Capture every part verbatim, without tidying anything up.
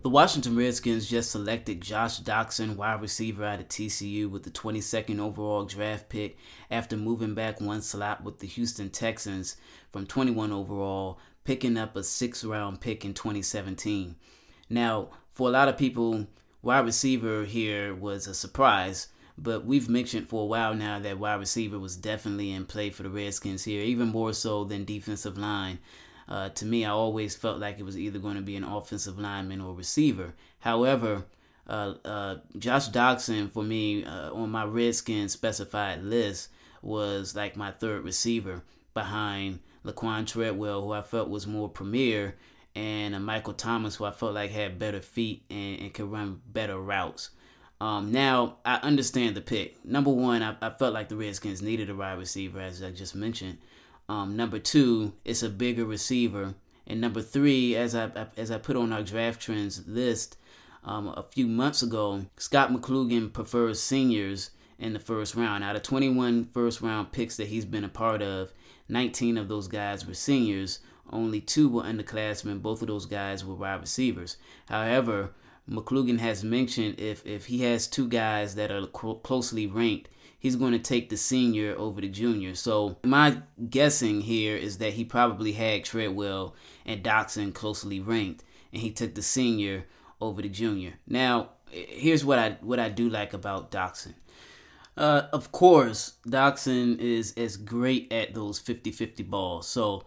The Washington Redskins just selected Josh Doctson, wide receiver out of T C U, with the twenty-second overall draft pick after moving back one slot with the Houston Texans from twenty-one overall, picking up a sixth round pick in twenty seventeen. Now, for a lot of people, wide receiver here was a surprise, but we've mentioned for a while now that wide receiver was definitely in play for the Redskins here, even more so than defensive line. Uh, to me, I always felt like it was either going to be an offensive lineman or receiver. However, uh, uh, Josh Doctson, for me, uh, on my Redskins specified list, was like my third receiver behind Laquan Treadwell, who I felt was more premier, and uh, Michael Thomas, who I felt like had better feet and, and could run better routes. Um, now, I understand the pick. Number one, I, I felt like the Redskins needed a wide receiver, as I just mentioned. Um, number two, it's a bigger receiver. And number three, as I, as I put on our draft trends list um, a few months ago, Scott McCloughan prefers seniors in the first round. Out of twenty-one first round picks that he's been a part of, nineteen of those guys were seniors. Only two were underclassmen. Both of those guys were wide receivers. However, McCloughan has mentioned if, if he has two guys that are cl- closely ranked, he's going to take the senior over the junior. So my guessing here is that he probably had Treadwell and Doctson closely ranked, and he took the senior over the junior. Now, here's what I what I do like about Doctson. Uh, of course, Doctson is as great at those fifty-fifty balls. So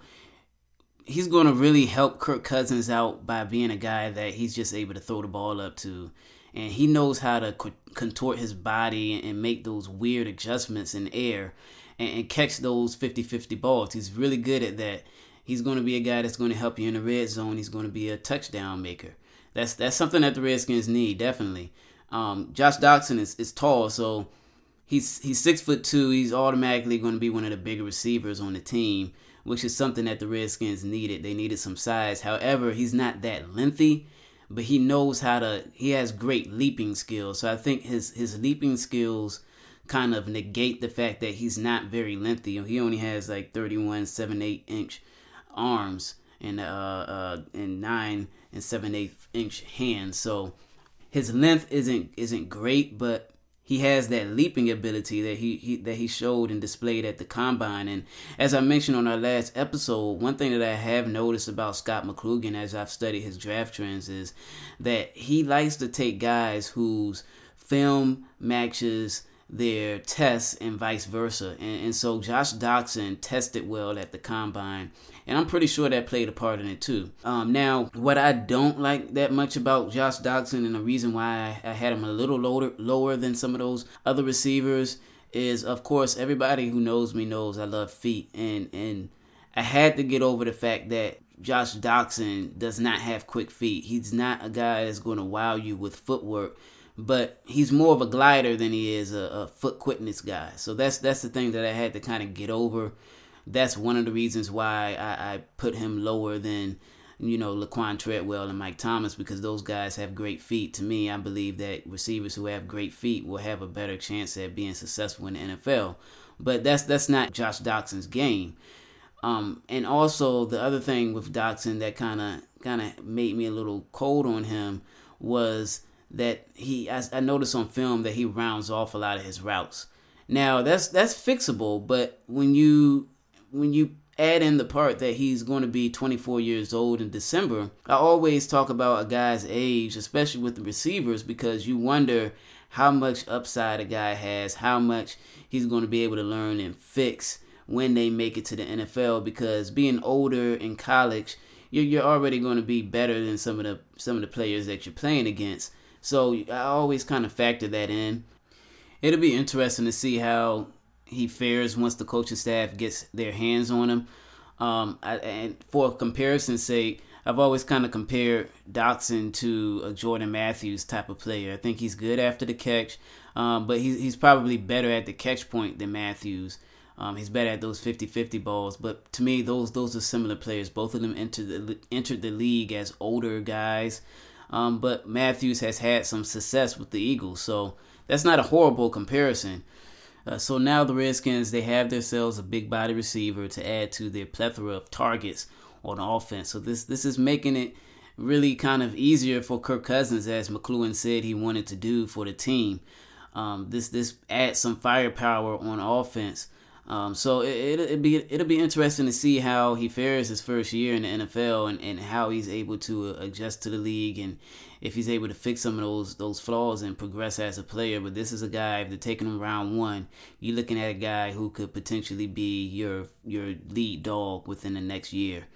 he's going to really help Kirk Cousins out by being a guy that he's just able to throw the ball up to. And he knows how to contort his body and make those weird adjustments in air and catch those fifty-fifty balls. He's really good at that. He's going to be a guy that's going to help you in the red zone. He's going to be a touchdown maker. That's that's something that the Redskins need, definitely. Um, Josh Doctson is, is tall, so he's he's six foot two. He's automatically going to be one of the bigger receivers on the team, which is something that the Redskins needed. They needed some size. However, he's not that lengthy, but he knows how to, he has great leaping skills. So I think his, his leaping skills kind of negate the fact that he's not very lengthy. He only has like thirty-one, seven, eight inch arms and uh, uh and nine and seven eighth inch hands. So his length isn't isn't great, but he has that leaping ability that he, he that he showed and displayed at the combine. And as I mentioned on our last episode, one thing that I have noticed about Scott McCloughan as I've studied his draft trends is that he likes to take guys whose film matches their tests and vice versa. And, and so Josh Doctson tested well at the combine, and I'm pretty sure that played a part in it too. Um, now, what I don't like that much about Josh Doctson, and the reason why I, I had him a little lower, lower than some of those other receivers, is, of course, everybody who knows me knows I love feet. And, and I had to get over the fact that Josh Doctson does not have quick feet. He's not a guy that's going to wow you with footwork, but he's more of a glider than he is a, a foot quickness guy. So that's that's the thing that I had to kind of get over. That's one of the reasons why I, I put him lower than, you know, Laquan Treadwell and Mike Thomas, because those guys have great feet. To me, I believe that receivers who have great feet will have a better chance at being successful in the N F L. But that's that's not Josh Doctson's game. Um, and also the other thing with Doctson that kind of kind of made me a little cold on him was that he, I, I noticed on film that he rounds off a lot of his routes. Now that's that's fixable, but when you when you add in the part that he's going to be twenty-four years old in December, I always talk about a guy's age, especially with the receivers, because you wonder how much upside a guy has, how much he's going to be able to learn and fix when they make it to the N F L. Because being older in college, you're you're already going to be better than some of the some of the players that you're playing against. So I always kind of factor that in. It'll be interesting to see how he fares once the coaching staff gets their hands on him. Um, I, and for comparison's sake, I've always kind of compared Doctson to a Jordan Matthews type of player. I think he's good after the catch, um, but he's, he's probably better at the catch point than Matthews. Um, he's better at those fifty-fifty balls. But to me, those those are similar players. Both of them entered the, entered the league as older guys. Um, but Matthews has had some success with the Eagles, so that's not a horrible comparison. Uh, so now the Redskins, they have themselves a big body receiver to add to their plethora of targets on offense. So this this is making it really kind of easier for Kirk Cousins, as McCloughan said he wanted to do for the team. Um, this this adds some firepower on offense. Um, so it, it, it'll be it'll be interesting to see how he fares his first year in the N F L, and, and how he's able to adjust to the league, and if he's able to fix some of those those flaws and progress as a player. But this is a guy, if they're taking him round one, you're looking at a guy who could potentially be your your lead dog within the next year.